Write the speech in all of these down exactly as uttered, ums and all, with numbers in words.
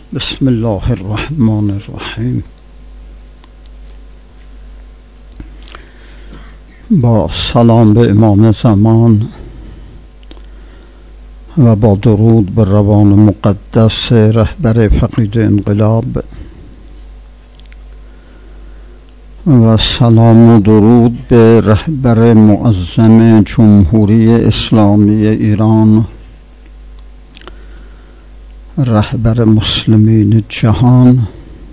بسم الله الرحمن الرحیم. با سلام به امام زمان و با درود به روان مقدس رهبر فقید انقلاب و سلام و درود به رهبر معظم جمهوری اسلامی ایران، رهبر مسلمین جهان،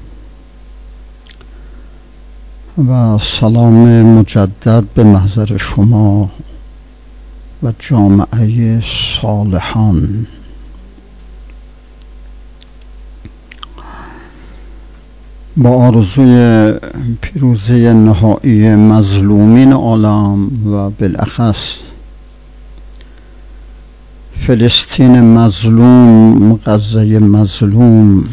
و سلام مجدد به محضر شما و جامعه صالحان. با آرزوی پیروزی نهایی مظلومین عالم و بالاخص فلسطین مظلوم، غزه مظلوم،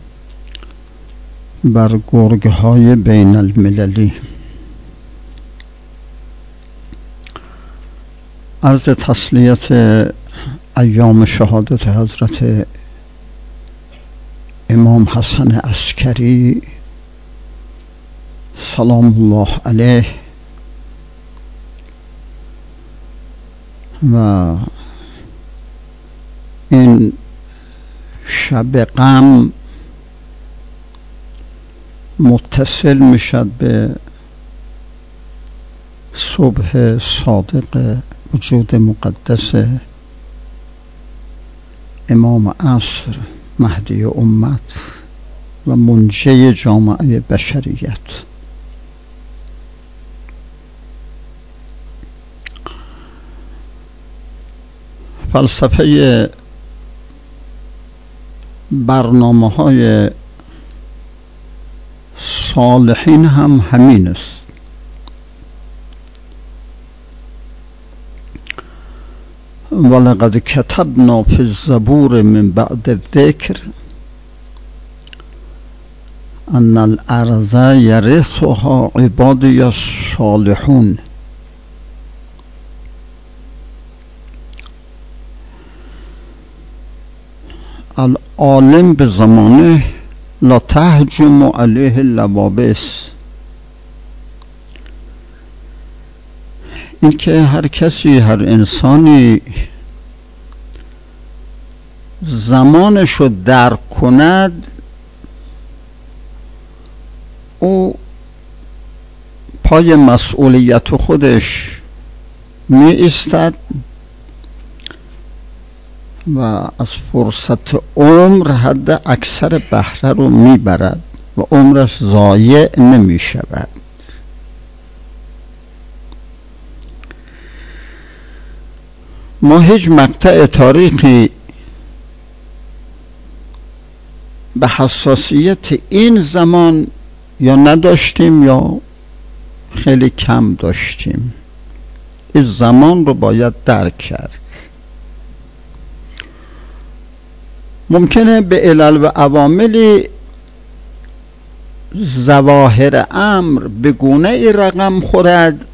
بر گرگ‌های بین المللی، عرض تسلیت ایام شهادت حضرت امام حسن عسکری سلام الله علیه و این شب غم متصل میشد به صبح صادق وجود مقدس امام عصر، مهدی امت و منجی جامعه بشریت. فلسفه برنامه های صالحین هم همین است. ولقد کتبنا فی الزبور من بعد الذکر ان الارض یرثها عبادی الصالحون. العالم به زمانه لا تهجم علیه اللوابس. این که هر کسی، هر انسانی زمانشو درک کند، او پای مسئولیت خودش می ایستد و از فرصت عمر حد اکثر بهره رو می برد و عمرش ضایع نمی شود. ما هیچ مقطع تاریخی به حساسیت این زمان یا نداشتیم یا خیلی کم داشتیم. این زمان رو باید درک کرد. ممکنه به علل و عواملی ظواهر امر به گونه ای رقم خورد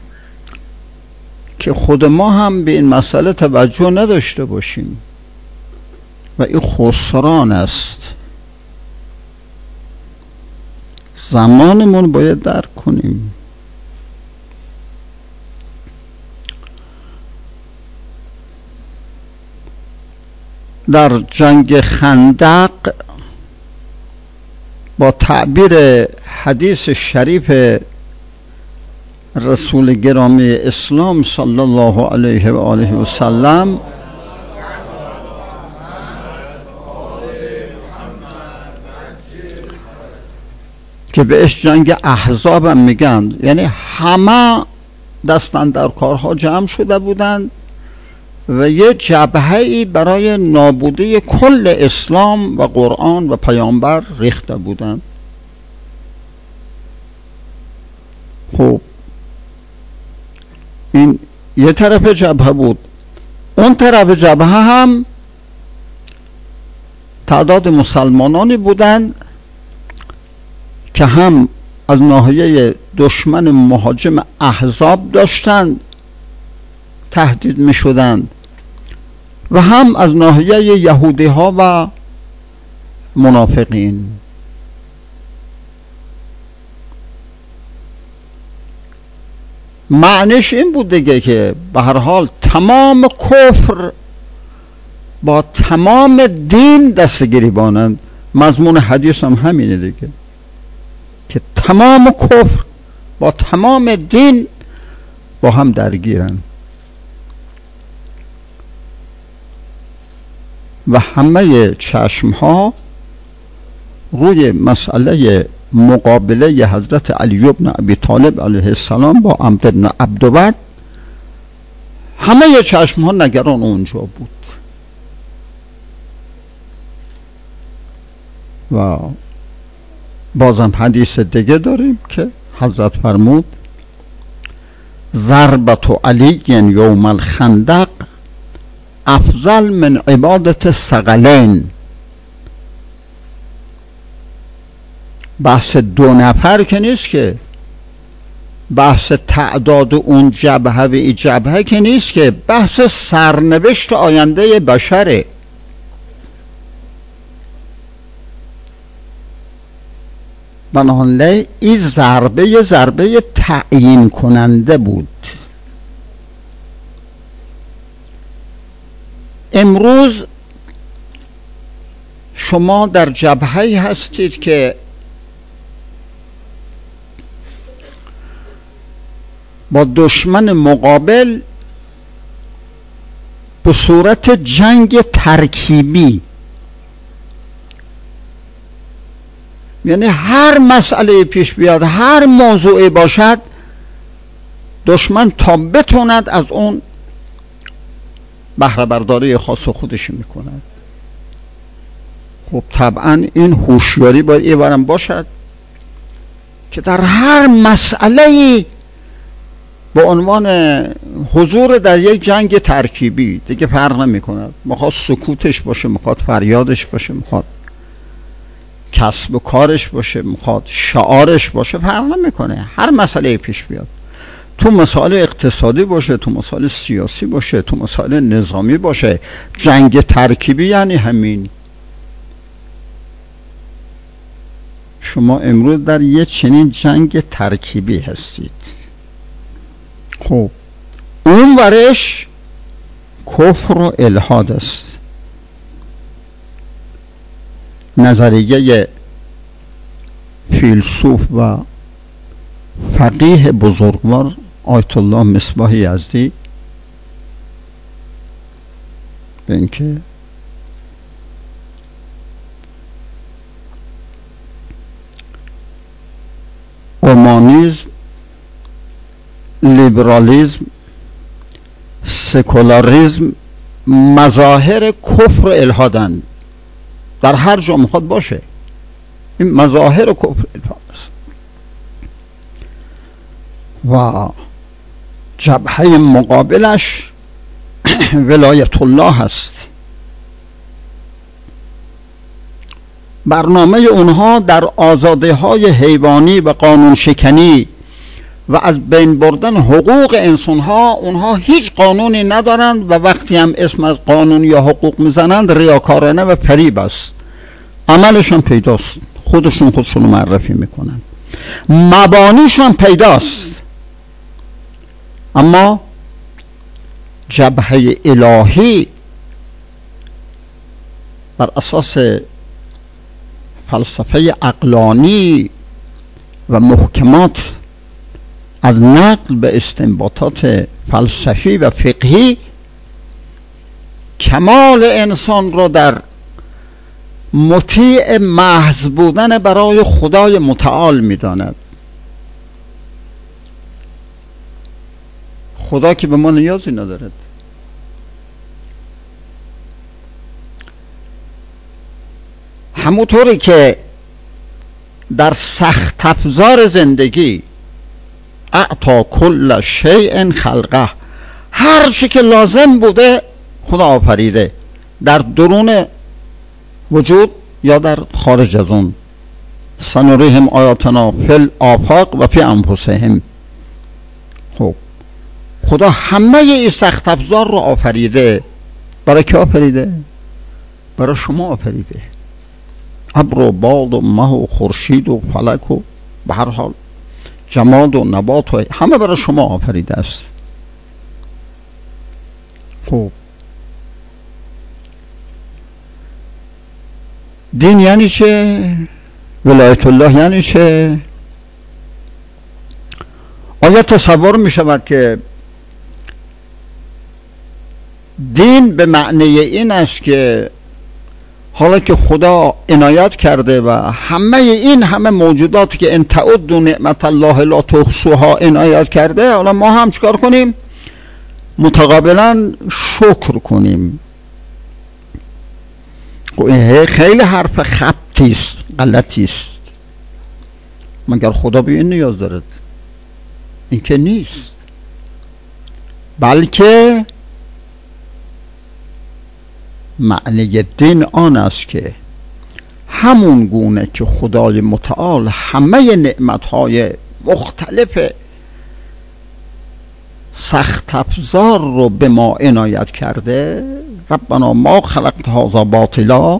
که خود ما هم به این مسئله توجه نداشته باشیم و این خسران است. زمانمون باید درک کنیم. در جنگ خندق با تعبیر حدیث شریف رسول گرامی اسلام صلی الله علیه و آله و سلم که بهش جنگ احزاب هم میگن، یعنی همه دستن در کارها جمع شده بودند و یه جبهه‌ای برای نابودی کل اسلام و قرآن و پیامبر ریخته بودند. خب این یه طرف جبهه بود. اون طرف جبهه هم تعداد مسلمانانی بودند که هم از ناحیه دشمن مهاجم احزاب داشتند تهدید می شدند و هم از ناحیه یهودی ها و منافقین. معنیش این بود دیگه که به هر حال تمام کفر با تمام دین دستگیری بانند. مضمون حدیث هم همینه دیگه که تمام کفر با تمام دین با هم درگیرن و همه چشم ها روی مسئله مقابله حضرت علی بن ابی طالب علیه السلام با عمرو بن عبدود، همه چشم ها نگران اونجا بود. و بازم حدیث دیگه داریم که حضرت فرمود ضربت علی یوم الخندق افضل من عبادت الثقلین. بحث دو نفر که نیست، که بحث تعداد اون جبهه و این جبهه که نیست، که بحث سرنوشت آینده بشره. بنابراین این ضربه یه ضربه تعیین کننده بود. امروز شما در جبهه‌ای هستید که با دشمن مقابل به صورت جنگ ترکیبی، یعنی هر مسئله پیش بیاد، هر موضوعی باشد، دشمن تا بتوند از اون بهره برداری خاص خودش میکند. خب طبعا این هوشیاری باید ایوارم باشد که در هر مسئله‌ای به عنوان حضور در یک جنگ ترکیبی دیگه فرق نمی کند، میخواد سکوتش باشه، میخواد فریادش باشه، میخواد کسب و کارش باشه، میخواد شعارش باشه، فرق نمی کنه. هر مسئله پیش بیاد، تو مسائل اقتصادی باشه، تو مسائل سیاسی باشه، تو مسائل نظامی باشه، جنگ ترکیبی یعنی همین. شما امروز در یه چنین جنگ ترکیبی هستید. خب اون ورش کفر و الحاد است. نظریه فیلسوف و فقیه بزرگوار آیت الله مصباح یزدی به اینکه اومانیزم، لیبرالیزم، سکولاریزم مظاهر کفر و الحادند. در هر جا میخواد باشه، این مظاهر کفر و الحاد است. و جبهه مقابلش ولایت الله هست. برنامه اونها در آزادی های حیوانی و قانون شکنی و از بین بردن حقوق انسان ها، اونها هیچ قانونی ندارند و وقتی هم اسم از قانون یا حقوق میزنند ریاکارانه و فریب است. عملشون پیداست، خودشون خودشون معرفی میکنن، مبانیشون پیداست، اما جبهه الهی بر اساس فلسفه عقلانی و محکمات از نقل به استنباطات فلسفی و فقهی کمال انسان را در مطیع محض بودن برای خدای متعال می‌داند. خدا که به ما نیازی ندارد. همونطوری که در سخت افزار زندگی اعطا کل شیء خلقه، هر چی که لازم بوده خدا آفریده، در درون وجود یا در خارج از اون. سنریهم آیاتنا فی الآفاق و فی انفسهم. خب خدا همه این سخت افزار رو آفریده. برای کی آفریده؟ برای شما آفریده. ابر و باد و مه و خورشید و فلک و به هر حال جماد و نبات و همه برای شما آفریده است. خب دین یعنی چه؟ ولایت الله یعنی چه؟ آیا تصور می شود که دین به معنی این است که حالا که خدا عنایت کرده و همه این همه موجوداتی که ان تعدوا نعمت الله لا تحصوها عنایت کرده، حالا ما هم چیکار کنیم؟ متقابلا شکر کنیم. این خیلی حرف خبطی است، غلطی است. مگر خدا به این نیاز دارد؟ این که نیست. بلکه معنی دین آن است که همون گونه که خدای متعال همه نعمتهای مختلف سخت افزار رو به ما عنایت کرده، ربنا ما خلقت هذا باطلا،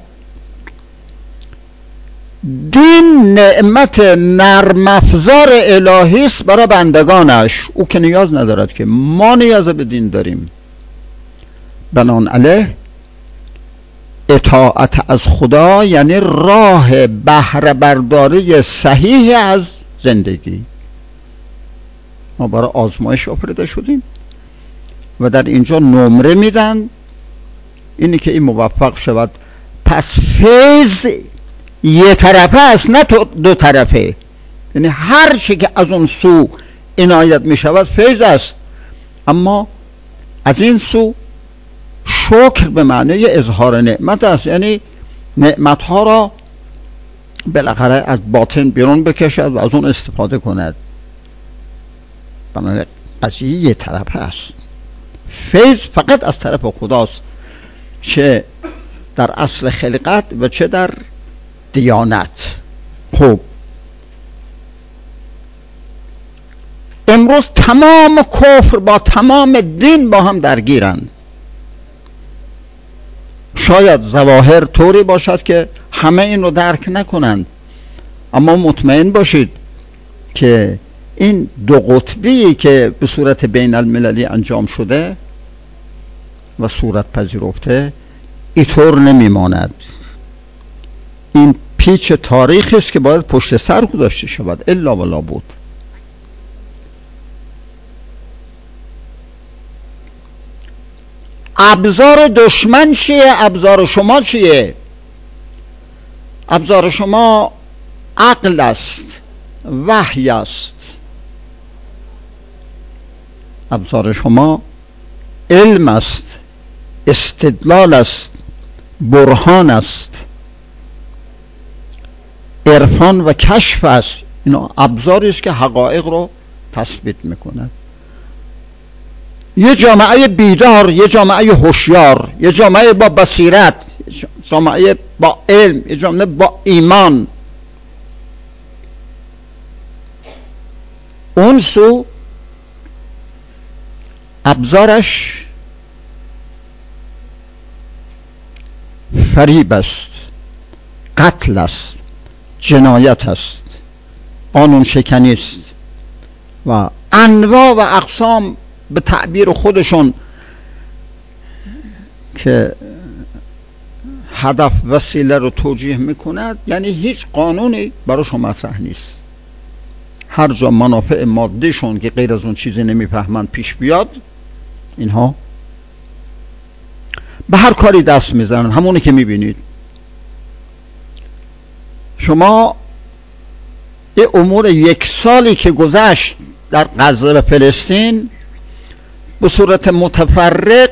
دین نعمت نرم افزار الهی است برای بندگانش. او که نیاز ندارد، که ما نیاز به دین داریم. بنابراین اطاعت از خدا یعنی راه بهره برداری صحیح از زندگی. ما برای آزمایش آفریده شدیم و در اینجا نمره میدن، اینی که این موفق شود. پس فیض یه طرفه است، نه دو طرفه. یعنی هر چی که از اون سو عنایت می شود فیض است، اما از این سو شکر به معنی اظهار نعمت است. یعنی نعمت ها را بالاخره از باطن بیرون بکشد و از اون استفاده کند. بنابراین قضیه یه طرفه است. فیض فقط از طرف خداست، چه در اصل خلقت و چه در دیانت. خب امروز تمام کفر با تمام دین با هم درگیرند. شاید ظواهر طوری باشد که همه این رو درک نکنند، اما مطمئن باشید که این دو قطبی که به صورت بین المللی انجام شده و صورت پذیرفته اینطور نمیماند. این پیچ تاریخی است که باید پشت سر گذاشته شود، الا ولا بود. ابزار دشمن چیه؟ ابزار شما چیه؟ ابزار شما عقل است، وحی است. ابزار شما علم است، استدلال است، برهان است، عرفان و کشف است. اینا ابزاری است که حقایق رو تثبیت میکنند. یه جامعه بیدار، یه جامعه هوشیار، یه جامعه با بصیرت، یه جامعه با علم، یه جامعه با ایمان، اون سو ابزارش فریب است، قتل است، جنایت است، قانون شکنی است و انواع و اقسام به تعبیر خودشون که هدف وسیله رو توجیه میکند. یعنی هیچ قانونی براشون مطرح نیست. هر جا منافع مادیشون که غیر از اون چیزی نمیفهمند پیش بیاد، اینها به هر کاری دست میزنن. همونی که میبینید شما این امور یک سالی که گذشت در غزه و فلسطین به صورت متفرق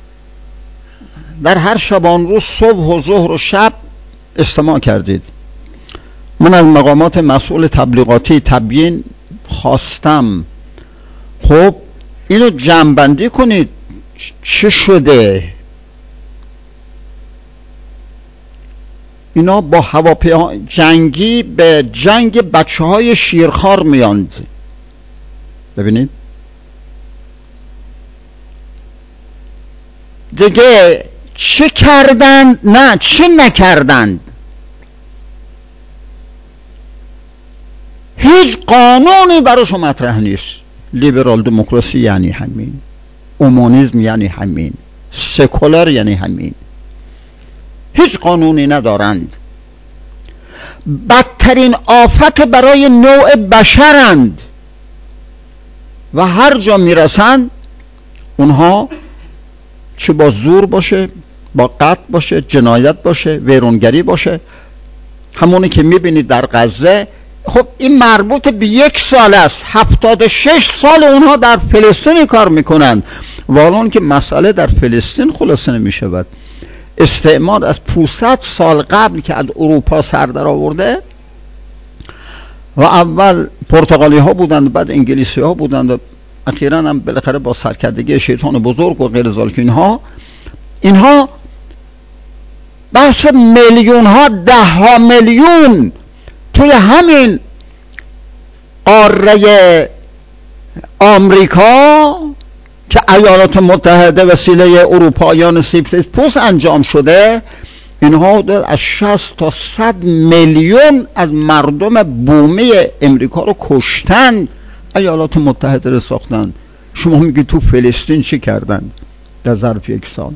در هر شبان روز صبح و ظهر و شب استماع کردید. من از مقامات مسئول تبلیغاتی تبیین خواستم، خب اینو جمع‌بندی کنید، چه شده؟ اینا با هواپیما جنگی به جنگ بچه های شیرخوار میاند. ببینید دیگه چه کردند، نه چه نکردند. هیچ قانونی براشون مطرح نیست. لیبرال دموکراسی یعنی همین، اومانیسم یعنی همین، سکولار یعنی همین. هیچ قانونی ندارند. بدترین آفت برای نوع بشرند و هر جا میرسند اونها چه با زور باشه، با قتل باشه، جنایت باشه، ویرانگری باشه. همونی که میبینید در غزه، خب این مربوط به یک سال است. هفتاد و شش سال اونها در فلسطین کار میکنند و الان که مسئله در فلسطین خلاصه نمیشود. استعمار از پانصد سال قبل که از اروپا سر در آورده و اول پرتغالی ها بودند، بعد انگلیسی ها بودند و اخیراً هم بالاخره با سرکردگی شیطان بزرگ و غیر ذالک اینها اینها بحث میلیون ها، ده ها میلیون توی همین قاره آمریکا که ایالات متحده وسیله اروپاییان سیبریس انجام شده، اینها از شصت تا صد میلیون از مردم بومی امریکا رو کشتن. ایالات متحده رو ساختن. شما میگید تو فلسطین چی کردن در ظرف یک سال؟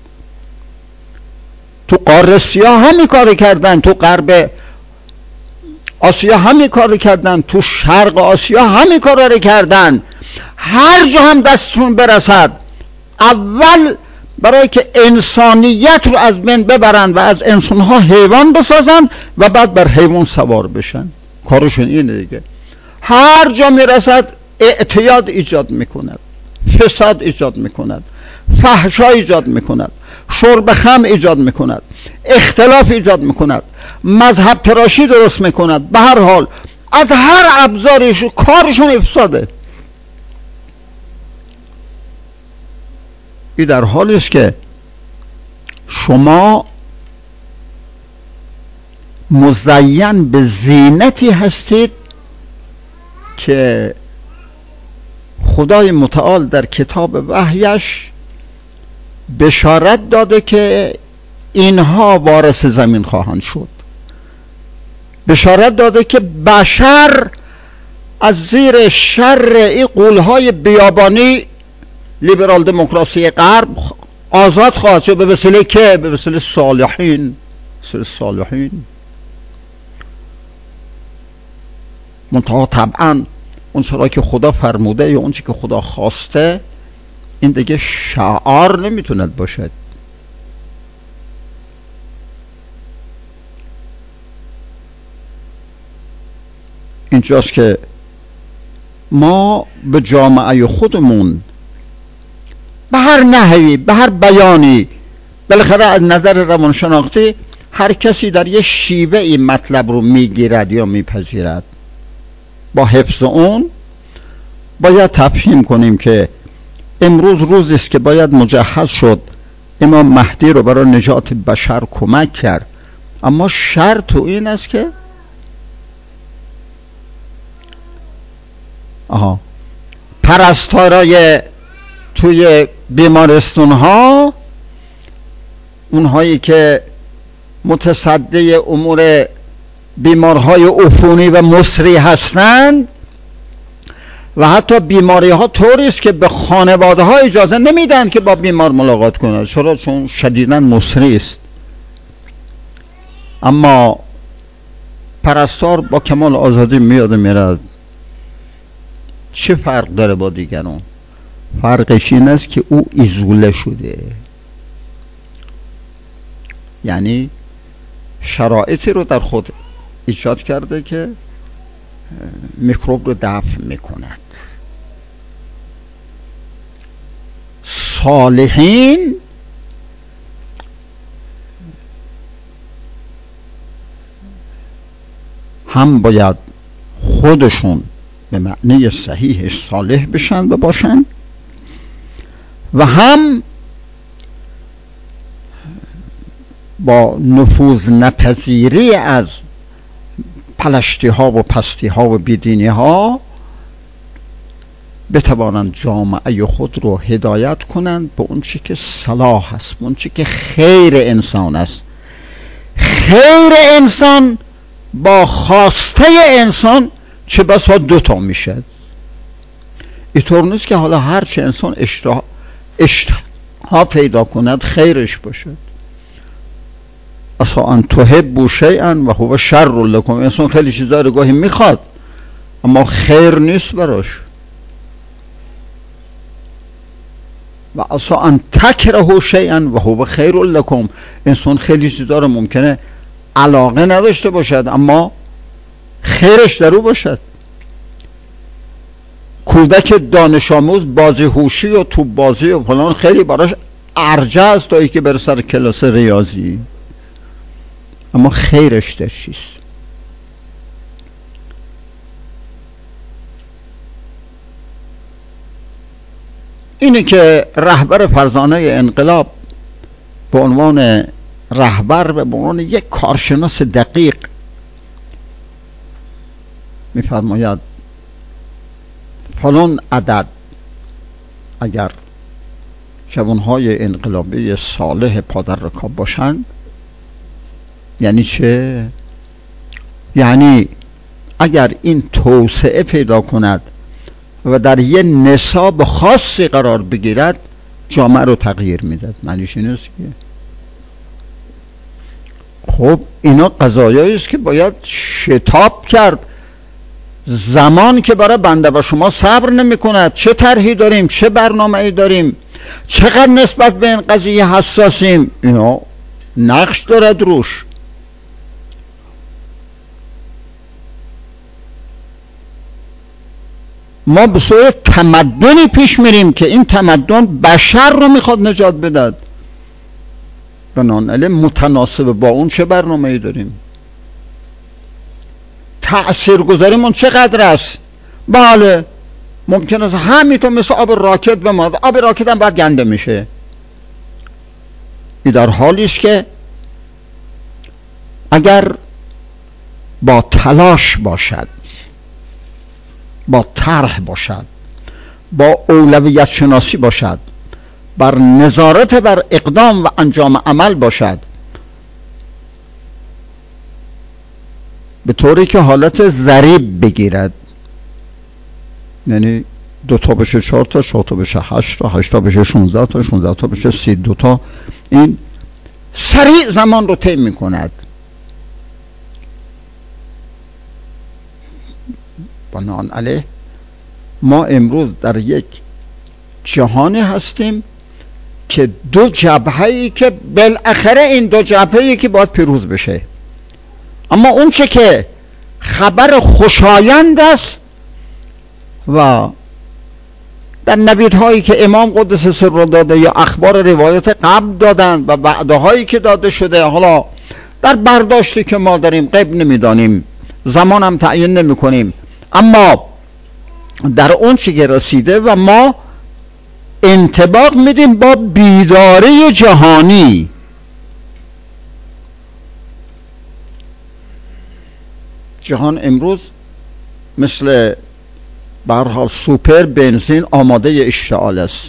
تو قاره سیاه همین کار کردن، تو غرب آسیا همین کار کردن، تو شرق آسیا همین کار رو کردن. هر جا هم دستشون برسد اول برای که انسانیت رو از بین ببرن و از انسانها حیوان بسازن و بعد بر حیوان سوار بشن. کارشون اینه دیگه. هر جا میرسد اعتیاد ایجاد میکند، فساد ایجاد میکند، فحشا ایجاد میکند، شرب خمر ایجاد میکند، اختلاف ایجاد میکند، مذهب تراشی درست میکند. به هر حال از هر ابزارش کارشون افساده. این در حالی است که شما مزین به زینتی هستید که خدای متعال در کتاب وحیش بشارت داده که اینها وارث زمین خواهند شد. بشارت داده که بشر از زیر شر این غول‌های بیابانی لیبرال دموکراسی غرب آزاد خواهد شد. به وسیله که؟ به وسیله صالحین. وسیله صالحین. منتها طبعا اون چرا که خدا فرموده یا اون چی که خدا خواسته این دیگه شعار نمیتوند باشد. اینجاست که ما به جامعه خودمون به هر نحوی، به هر بیانی، بالاخره از نظر روانشناختی هر کسی در یه شیوه این مطلب رو میگیرد یا میپذیرد. با حفظ اون باید تفهیم کنیم که امروز روزی است که باید مجهز شد امام مهدی رو برای نجات بشر کمک کرد. اما شرط این است که آها پرستارای توی بیمارستان ها، اونهایی که متصدی امور بیمارهای عفونی و مصری هستند و حتی بیماری ها طوری است که به خانواده ها اجازه نمیدن که با بیمار ملاقات کنند، چرا؟ چون شدیداً مصری است. اما پرستار با کمال آزادی میاد و میرد. چه فرق داره با دیگران؟ فرقش این است که او ایزوله شده، یعنی شرایطی رو در خود ایجاد کرده که میکروب رو دفع میکند. صالحین هم باید خودشون به معنی صحیح صالح بشن و باشن و هم با نفوذ نپذیری از پلشتی ها و پستی ها و بیدینی ها بتوانند جامعه خود رو هدایت کنند به اون چی که صلاح است، به اون چی که خیر انسان است. خیر انسان با خواسته انسان چه بسا دو تا میشه. اینطور نیست که حالا هر چه انسان اشتها اشتها پیدا کند خیرش باشد. اصلا ان تحبوا شیئا و هو شر لکم، انسان خیلی چیزا رو گاهی میخواد اما خیر نیست براش. و اصلا ان تکرهوا شیئا و هو خیر لکم، انسان خیلی چیزا رو ممکنه علاقه نداشته باشد اما خیرش در او باشد. کودک دانش آموز بازی هوشی و تو بازی و فلان خیلی براش ارجه است تا ای که بره سر کلاس ریاضی، اما خیرش در چیست؟ اینه که رهبر فرزانه انقلاب به عنوان رهبر و به عنوان یک کارشناس دقیق میفرماید فلان عدد اگر جوانهای انقلابی صالح پادر رکاب باشند. یعنی چه؟ یعنی اگر این توسعه پیدا کند و در یه نصاب خاصی قرار بگیرد جامعه رو تغییر میداد. معنیش این است که خب اینا قضایایی است که باید شتاب کرد. زمان که برای بنده و شما صبر نمی کند. چه طرحی داریم، چه برنامه‌ای داریم، چقدر نسبت به این قضیه حساسیم، اینا نقش دارد روش. ما به سوی تمدنی پیش میریم که این تمدن بشر رو میخواد نجات بدهد. بنابراین متناسب با اون چه برنامه‌ای داریم؟ تأثیرگذاریمون چقدر است؟ بله ممکن است همینطور مثل آب راکت بماند. آب راکت هم باید گنده میشه. این در حالی است که اگر با تلاش باشد، با طرح باشد، با اولویت شناسی باشد، بر نظارت بر اقدام و انجام عمل باشد، به طوری که حالت ضریب بگیرد، یعنی دو تا بشه چهار تا، چهار تا بشه هشت تا، هشت تا بشه شونزده تا، شونزده تا بشه سی دو تا، این سریع زمان رو طی می‌کند. بنابراین ما امروز در یک جهانی هستیم که دو جبهه‌ای که بالاخره این دو جبهه‌ای که باید پیروز بشه. اما اون چه که خبر خوشایند است و در نویدهایی که امام قدس سر داده یا اخبار روایت قبل دادند و وعده‌هایی که داده شده، حالا در برداشتی که ما داریم غیب نمیدانیم، زمان هم تعیین نمی کنیم، اما در اون چه که رسیده و ما انطباق میدیم با بیداری جهانی. جهان امروز مثل به هر حال سوپر بنزین آماده اشتعال است.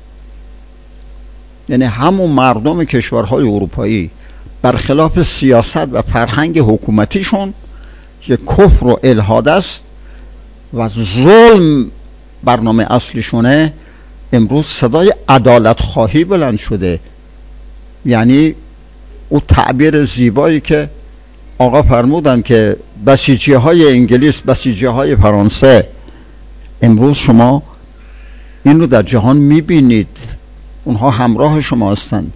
یعنی همون مردم کشورهای اروپایی برخلاف سیاست و فرهنگ حکومتیشون که کفر و الحاد است و ظلم برنامه اصلیشونه، امروز صدای عدالت خواهی بلند شده. یعنی او تعبیر زیبایی که آقا فرمودن که بسیجی های انگلیس، بسیجی های فرانسه، امروز شما این رو در جهان میبینید، اونها همراه شما هستند.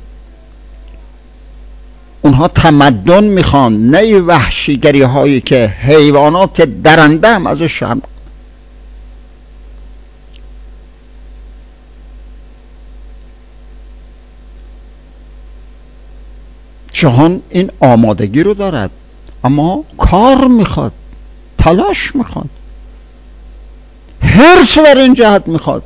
اونها تمدن میخوان، نه وحشیگری هایی که حیوانات درنده هم ازش شرم. جهان این آمادگی رو دارد، اما کار میخواد، تلاش میخواد، حرص در این جهت میخواد.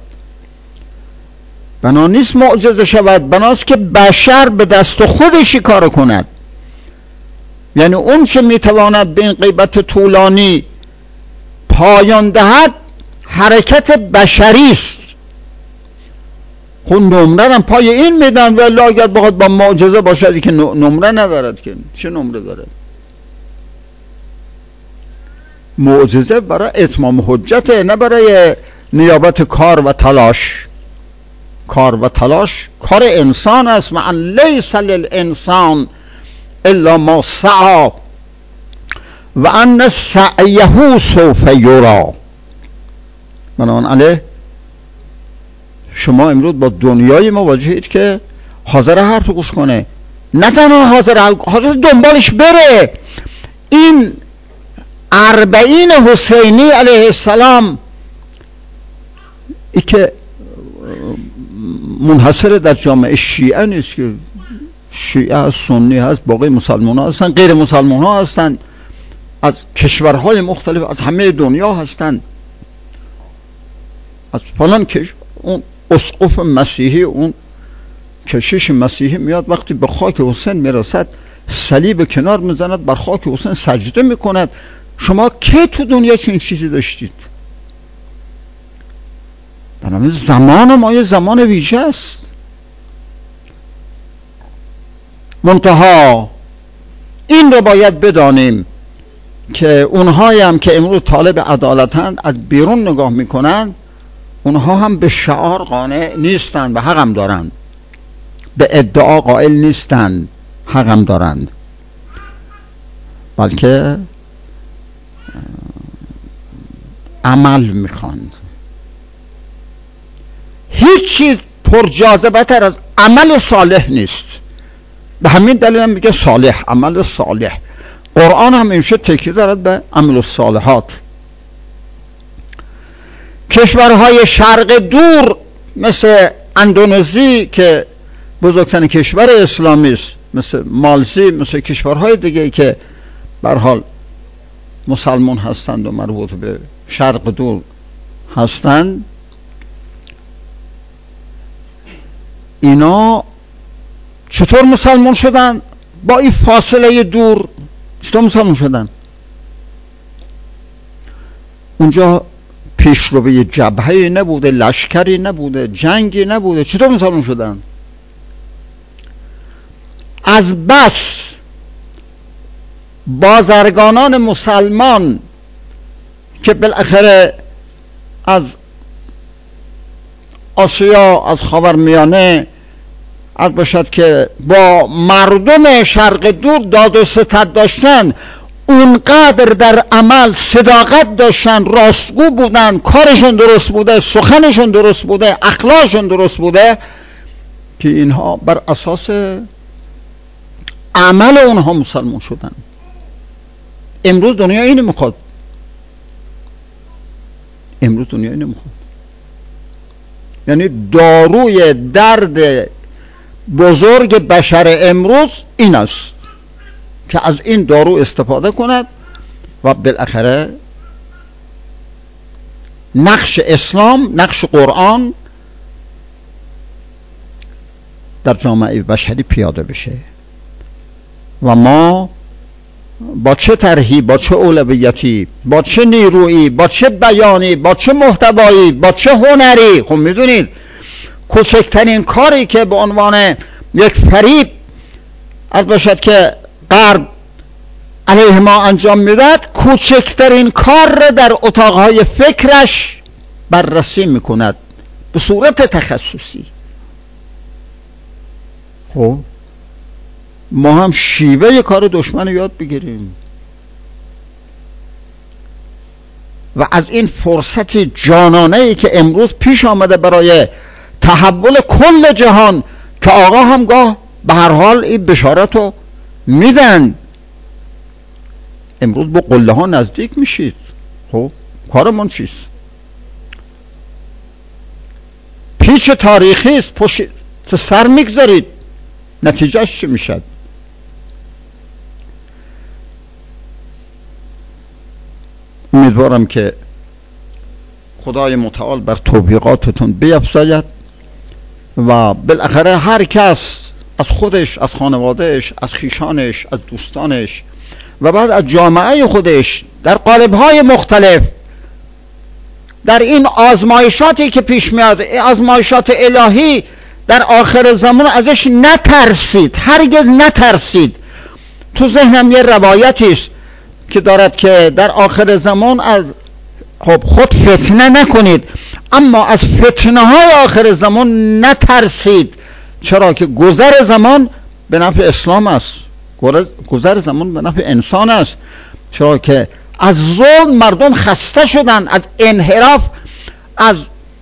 بنا نیست معجزه شود، بناست که بشر به دست خودشی کار کند. یعنی اون چه میتواند به این غیبت طولانی پایان دهد حرکت بشری است. خب نمره هم پای این میدن، ولی اگر بخواد با معجزه باشد که نمره ندارد، که چه نمره دارد؟ معجزه برای اتمام حجته، نه برای نیابت کار و تلاش. کار و تلاش کار انسان است. مع لیس للانسان الا ما سعی و ان سعیه سوف یری. بنابراین شما امروز با دنیای مواجهید که حاضر حرف گوش کنه، نه تنها حاضر حاضر دنبالش بره. این اربعین حسینی علیه السلام ای که منحصر در جامعه شیعه نیست، که شیعه هست، سنی هست، باقی مسلمان ها هستن، غیر مسلمان ها هستن، از کشورهای مختلف، از همه دنیا هستن، از فلان کشور. اون اسقف مسیحی، اون کشیش مسیحی میاد وقتی به خاک حسین میرسد صلیب کنار میزند، بر خاک حسین سجده میکند. شما کی تو دنیا چنین چیزی داشتید؟ بنابراین زمان ما یه زمان ویژه است. منتها این رو باید بدانیم که اونهایی هم که امروز طالب عدالتند، از بیرون نگاه میکنند، اونها هم به شعار قانع نیستند و حق هم دارند، به ادعا قائل نیستند، حق هم دارند، بلکه عمل میخواند. هیچ چیز پر جاذبه تر از عمل صالح نیست. به همین دلیل هم میگه صالح، عمل صالح. قرآن هم همیشه تکیه دارد به عمل الصالحات. کشورهای شرق دور مثل اندونزی که بزرگترین کشور اسلامی است، مثل مالزی، مثل کشورهای دیگه که به هر حال مسلمان هستند و مربوط به شرق دور هستند، اینا چطور مسلمان شدن؟ با این فاصله دور چطور مسلمان شدن؟ اونجا پیشروی جبهه‌ای نبوده، لشکری نبوده، جنگی نبوده، چطور مسلمان شدن؟ از بس بازرگانان مسلمان که بالاخره از آسیا، از خاورمیانه، از باشد که با مردم شرق دور داد و ستد داشتن، اونقدر در عمل صداقت داشتن، راستگو بودن، کارشون درست بوده، سخنشون درست بوده، اخلاقشون درست بوده، که اینها بر اساس عمل اونها مسلمان شدن. امروز دنیا اینو میخواد. امروز دنیا اینو میخواد. یعنی داروی درد بزرگ بشر امروز این است که از این دارو استفاده کند و بالاخره نقش اسلام، نقش قرآن در جامعه بشری پیاده بشه. و ما با چه طرحی، با چه اولویتی، با چه نیرویی، با چه بیانی، با چه محتوایی، با چه هنری، خب میدونید کوچکترین کاری که به عنوان یک فریب از باشد که غرب علیه ما انجام میداد، کوچکترین کار را در اتاقهای فکرش بررسی میکند به صورت تخصصی. خب ما هم شیوه کار دشمن یاد بگیریم و از این فرصت جانانه‌ای که امروز پیش آمده برای تحول کل جهان، که آقا هم گاه به هر حال این بشارت رو میدن، امروز با قله ها نزدیک میشید. خب کارمون چیست؟ پیچ تاریخی است، پشت سر میگذارید، نتیجهش چی میشد؟ امیدوارم که خدای متعال بر توفیقاتتون بیفزاید و بالاخره هر کس از خودش، از خانوادهش، از خیشانش، از دوستانش و بعد از جامعه خودش در قالب‌های مختلف در این آزمایشاتی که پیش میاد، آزمایشات الهی در آخر زمان، ازش نترسید، هرگز نترسید. تو ذهنم یه روایتی است که دارد که در آخر زمان از خب خود فتنه نکنید، اما از فتنه های آخر زمان نترسید، چرا که گذر زمان به نفع اسلام است، گذر زمان به نفع انسان است، چرا که از ظلم مردم خسته شدن، از انحراف، از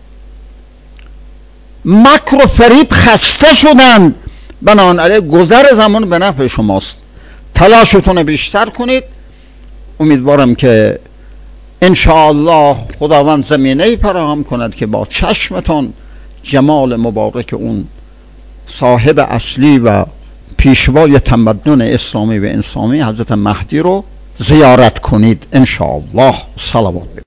مکر و فریب خسته شدن، بنابراین گذر زمان به نفع شماست. تلاشتون بیشتر کنید. امیدوارم که انشاءالله خداوند زمینه‌ای فراهم کند که با چشمتان جمال مبارک اون صاحب اصلی و پیشوای تمدن اسلامی و انسانی حضرت مهدی رو زیارت کنید انشاءالله. صلوات